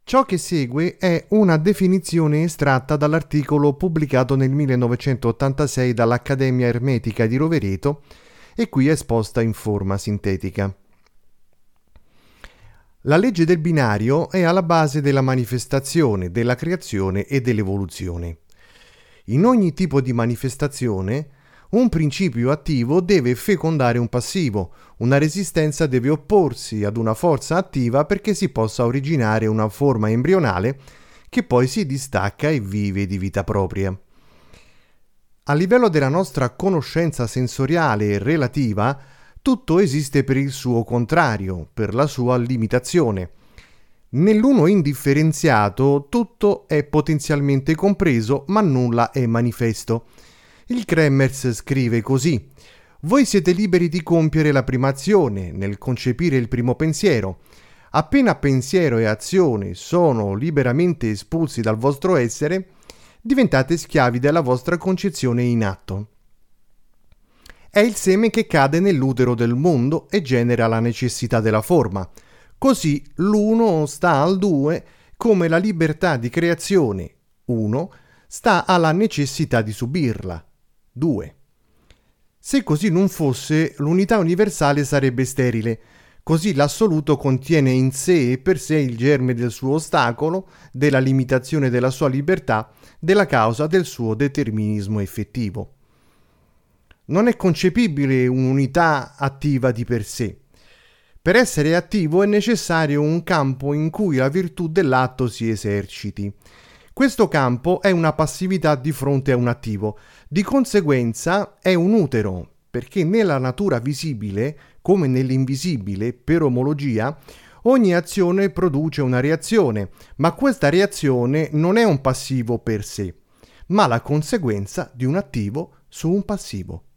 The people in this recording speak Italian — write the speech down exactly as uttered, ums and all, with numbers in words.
Ciò che segue è una definizione estratta dall'articolo pubblicato nel millenovecentottantasei dall'Accademia Ermetica di Rovereto e qui esposta in forma sintetica. La legge del binario è alla base della manifestazione, della creazione e dell'evoluzione. In ogni tipo di manifestazione, un principio attivo deve fecondare un passivo, una resistenza deve opporsi ad una forza attiva perché si possa originare una forma embrionale che poi si distacca e vive di vita propria. A livello della nostra conoscenza sensoriale relativa, tutto esiste per il suo contrario, per la sua limitazione. Nell'uno indifferenziato tutto è potenzialmente compreso, ma nulla è manifesto. Il Kremers scrive così: voi siete liberi di compiere la prima azione, nel concepire il primo pensiero. Appena pensiero e azione sono liberamente espulsi dal vostro essere, diventate schiavi della vostra concezione in atto. È il seme che cade nell'utero del mondo e genera la necessità della forma. Così l'uno sta al due come la libertà di creazione, uno, sta alla necessità di subirla, due. Se così non fosse, l'unità universale sarebbe sterile. Così l'assoluto contiene in sé e per sé il germe del suo ostacolo, della limitazione della sua libertà, della causa del suo determinismo effettivo. Non è concepibile un'unità attiva di per sé. Per essere attivo è necessario un campo in cui la virtù dell'atto si eserciti. Questo campo è una passività di fronte a un attivo, di conseguenza è un utero, perché nella natura visibile, come nell'invisibile, per omologia, ogni azione produce una reazione, ma questa reazione non è un passivo per sé, ma la conseguenza di un attivo su un passivo.